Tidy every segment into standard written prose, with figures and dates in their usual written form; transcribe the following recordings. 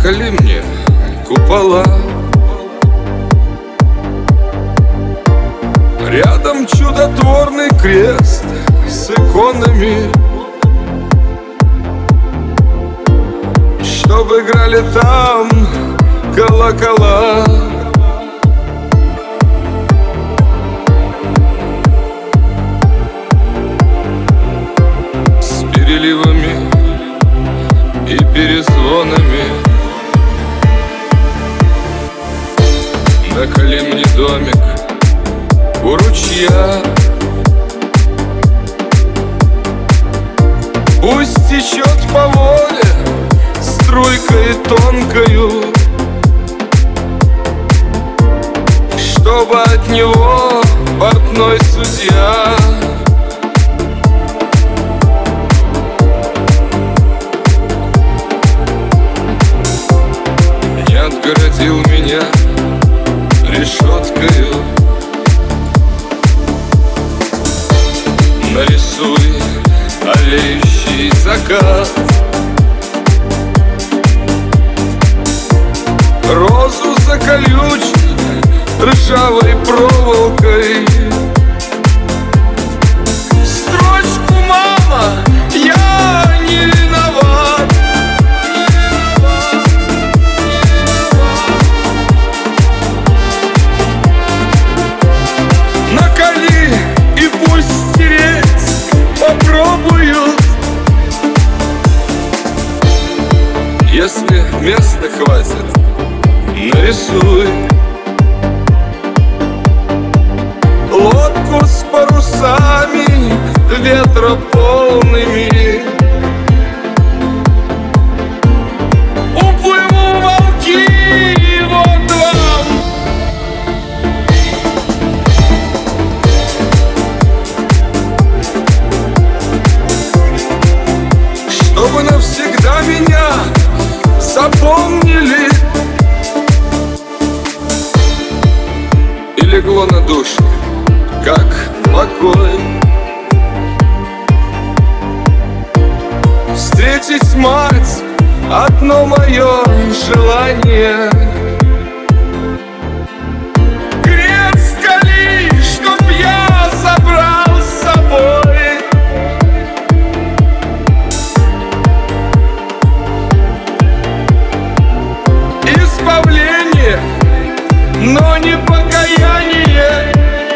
Наколи мне купола. Рядом чудотворный крест с иконами, чтоб играли там колокола. С переливами и перезвонами. Наколи мне домик у ручья. Пусть течет по воле струйкой тонкою, чтобы от него портной судья не отгородил меня решеткою. Нарисуй олеющий закат, розу за колючей ржавой проволокой. Строчку: мама, я не виноват. Наколи и пусть стереть попробуют. Если места хватит, нарисуй лодку с парусами ветрополными. Уплыву волки, вот вам. Чтобы навсегда меня запомнили. И легло на душу, как покой, встретить мать — одно мое желание. Крест скали, чтоб я забрал с собой. Избавление, но не покаяние.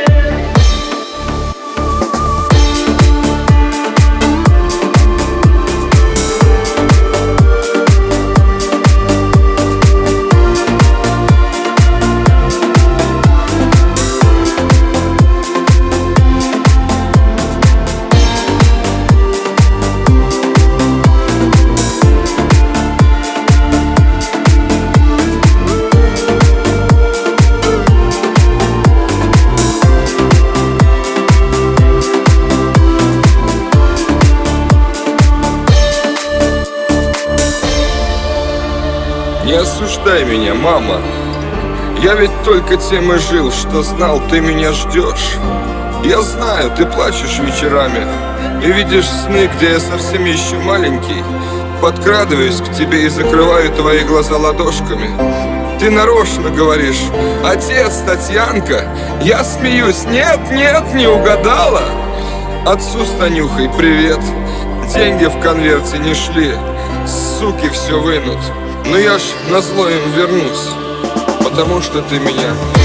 Не осуждай меня, мама. Я ведь только тем и жил, что знал, ты меня ждешь. Я знаю, ты плачешь вечерами и видишь сны, где я совсем еще маленький. Подкрадываюсь к тебе и закрываю твои глаза ладошками. Ты нарочно говоришь: отец, Татьянка. Я смеюсь: нет, нет, не угадала. Отцу с Танюхой привет. Деньги в конверте не шли, суки все вынут. Но я ж назло им вернусь, потому что ты меня